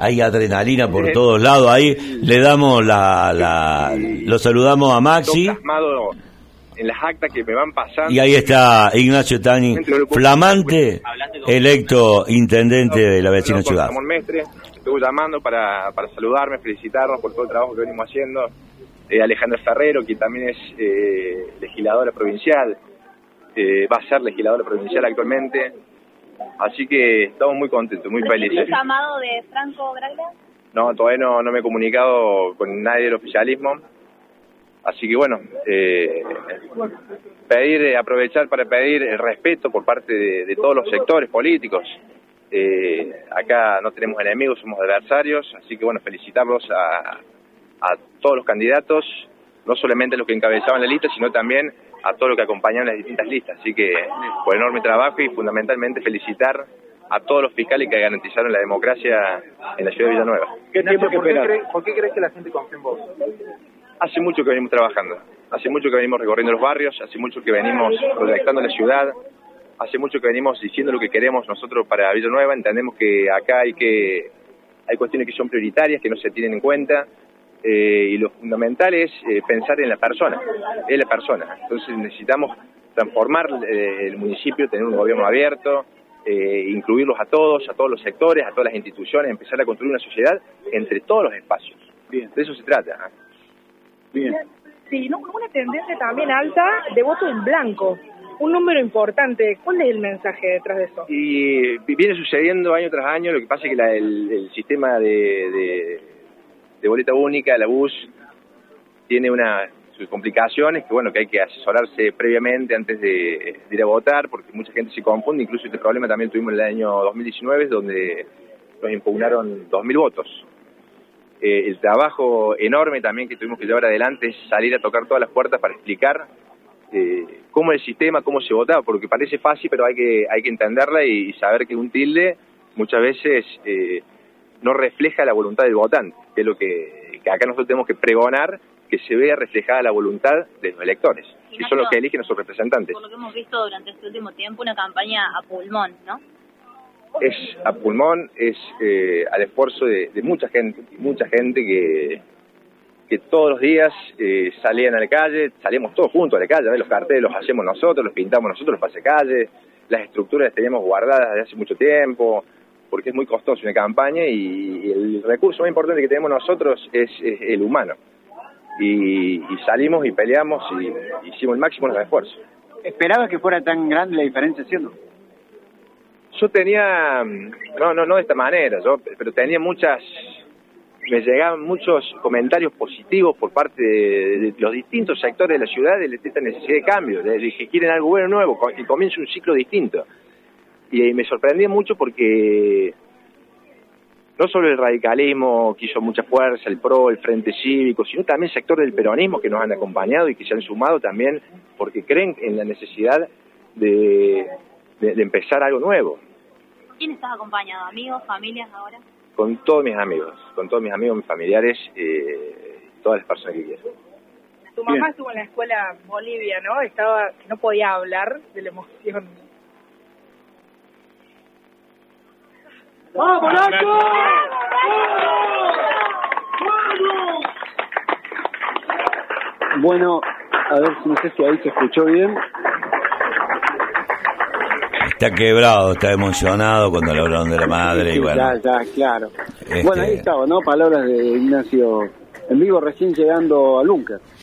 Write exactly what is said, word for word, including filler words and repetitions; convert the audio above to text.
hay adrenalina por todos lados. Ahí le damos la, la lo saludamos a Maxi. En las actas que me van pasando. Y ahí está Ignacio Tani, flamante electo intendente de la vecina ciudad. Ramón Mestre, estuvo llamando para, para saludarme, felicitarnos por todo el trabajo que venimos haciendo. Eh, Alejandra Ferrero, que también es eh, legisladora provincial, eh, va a ser legisladora provincial actualmente. Así que estamos muy contentos, muy felices. ¿El llamado de Franco Graglia? No, todavía no, no me he comunicado con nadie del oficialismo. Así que bueno, eh, pedir, aprovechar para pedir el respeto por parte de, de todos los sectores políticos. Eh, acá no tenemos enemigos, somos adversarios, así que bueno, felicitarlos a, a todos los candidatos, no solamente a los que encabezaban la lista, sino también a todos los que acompañaban las distintas listas. Así que por enorme trabajo y fundamentalmente felicitar a todos los fiscales que garantizaron la democracia en la ciudad de Villanueva. ¿Qué tiempo que esperar? ¿Por qué, ¿Por qué crees que la gente confía en vos? Hace mucho que venimos trabajando, hace mucho que venimos recorriendo los barrios, hace mucho que venimos proyectando la ciudad, hace mucho que venimos diciendo lo que queremos nosotros para Villanueva. Entendemos que acá hay que hay cuestiones que son prioritarias, que no se tienen en cuenta, eh, y lo fundamental es eh, pensar en la persona, en la persona. Entonces necesitamos transformar eh, el municipio, tener un gobierno abierto, eh, incluirlos a todos, a todos los sectores, a todas las instituciones, empezar a construir una sociedad entre todos los espacios. Bien. De eso se trata. Bien. Sí, no, una tendencia también alta de voto en blanco, un número importante. ¿Cuál es el mensaje detrás de eso? Y viene sucediendo año tras año. Lo que pasa es que la, el, el sistema de, de, de boleta única, la B U S, tiene una sus complicaciones, que bueno, que hay que asesorarse previamente antes de, de ir a votar, porque mucha gente se confunde. Incluso este problema también tuvimos en el año dos mil diecinueve, donde nos impugnaron dos mil votos. Eh, el trabajo enorme también que tuvimos que llevar adelante es salir a tocar todas las puertas para explicar eh, cómo es el sistema, cómo se votaba, porque parece fácil, pero hay que hay que entenderla y saber que un tilde muchas veces eh, no refleja la voluntad del votante, que es lo que, que acá nosotros tenemos que pregonar, que se vea reflejada la voluntad de los electores, que son los que eligen a sus representantes. Por lo que hemos visto durante este último tiempo, una campaña a pulmón, ¿no? Es a pulmón, es eh, al esfuerzo de, de mucha gente, mucha gente que, que todos los días eh, salían a la calle, salimos todos juntos a la calle, ¿ves? Los carteles los hacemos nosotros, los pintamos nosotros, los pasacalle, las estructuras las teníamos guardadas desde hace mucho tiempo, porque es muy costoso una campaña y, y el recurso más importante que tenemos nosotros es, es el humano. Y, y salimos y peleamos y hicimos el máximo de los esfuerzos. ¿Esperabas que fuera tan grande la diferencia siendo? Yo tenía, no, no, no de esta manera, yo, pero tenía muchas, me llegaban muchos comentarios positivos por parte de, de los distintos sectores de la ciudad de esta necesidad de cambio, de que quieren algo bueno nuevo, que comience un ciclo distinto. Y me sorprendía mucho porque no solo el radicalismo que hizo mucha fuerza, el PRO, el Frente Cívico, sino también el sector del peronismo que nos han acompañado y que se han sumado también porque creen en la necesidad de... De, de empezar algo nuevo. ¿Quién estás acompañado? ¿Amigos, familias ahora? Con todos mis amigos, con todos mis amigos, mis familiares, eh, todas las personas que quieran. Tu mamá Bien. Estuvo en la escuela Bolivia, ¿no? Estaba, no podía hablar de la emoción. ¡Vamos, Nacho! Bueno, a ver si no sé si ahí se escuchó bien. Está quebrado, está emocionado cuando le hablaron de la madre. Sí, y bueno. Ya, ya, claro. Este... Bueno, ahí estaba, ¿no? Palabras de Ignacio en vivo, recién llegando a Lunker.